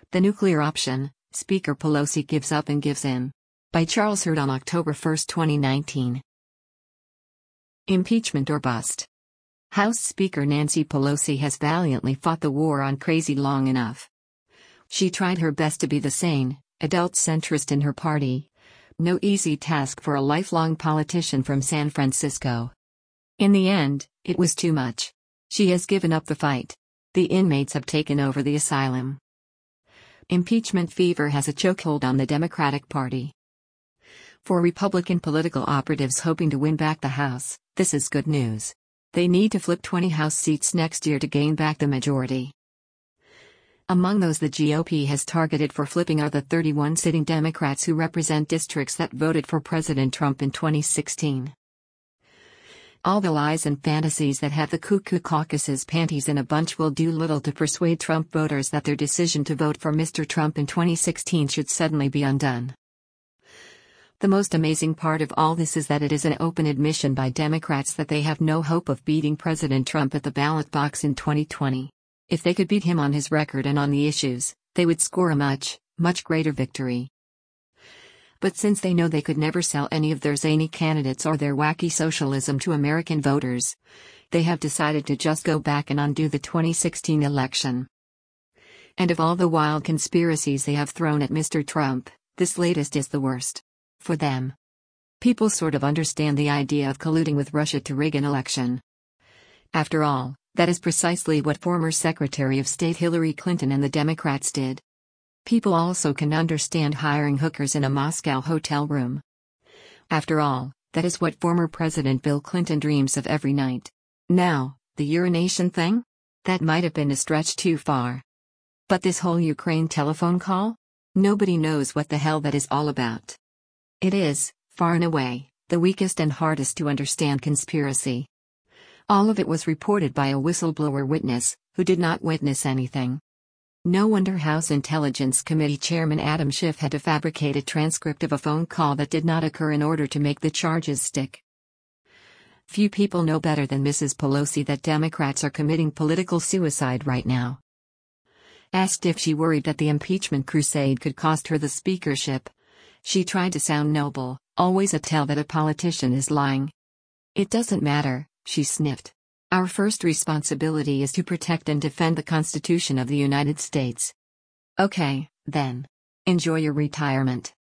The Nuclear Option, Speaker Pelosi Gives Up and Gives In. By Charles Hurd on October 1, 2019. Impeachment or bust. House Speaker Nancy Pelosi has valiantly fought the war on crazy long enough. She tried her best to be the sane, adult centrist in her party. No easy task for a lifelong politician from San Francisco. In the end, it was too much. She has given up the fight. The inmates have taken over the asylum. Impeachment fever has a chokehold on the Democratic Party. For Republican political operatives hoping to win back the House, this is good news. They need to flip 20 House seats next year to gain back the majority. Among those the GOP has targeted for flipping are the 31 sitting Democrats who represent districts that voted for President Trump in 2016. All the lies and fantasies that have the Cuckoo Caucus's panties in a bunch will do little to persuade Trump voters that their decision to vote for Mr. Trump in 2016 should suddenly be undone. The most amazing part of all this is that it is an open admission by Democrats that they have no hope of beating President Trump at the ballot box in 2020. If they could beat him on his record and on the issues, they would score a much, much greater victory. But since they know they could never sell any of their zany candidates or their wacky socialism to American voters, they have decided to just go back and undo the 2016 election. And of all the wild conspiracies they have thrown at Mr. Trump, this latest is the worst. For them. People sort of understand the idea of colluding with Russia to rig an election. After all, that is precisely what former Secretary of State Hillary Clinton and the Democrats did. People also can understand hiring hookers in a Moscow hotel room. After all, that is what former President Bill Clinton dreams of every night. Now, the urination thing? That might have been a stretch too far. But this whole Ukraine telephone call? Nobody knows what the hell that is all about. It is, far and away, the weakest and hardest to understand conspiracy. All of it was reported by a whistleblower witness, who did not witness anything. No wonder House Intelligence Committee Chairman Adam Schiff had to fabricate a transcript of a phone call that did not occur in order to make the charges stick. Few people know better than Mrs. Pelosi that Democrats are committing political suicide right now. Asked if she worried that the impeachment crusade could cost her the speakership, she tried to sound noble, always a tell that a politician is lying. It doesn't matter, she sniffed. Our first responsibility is to protect and defend the Constitution of the United States. Okay, then. Enjoy your retirement.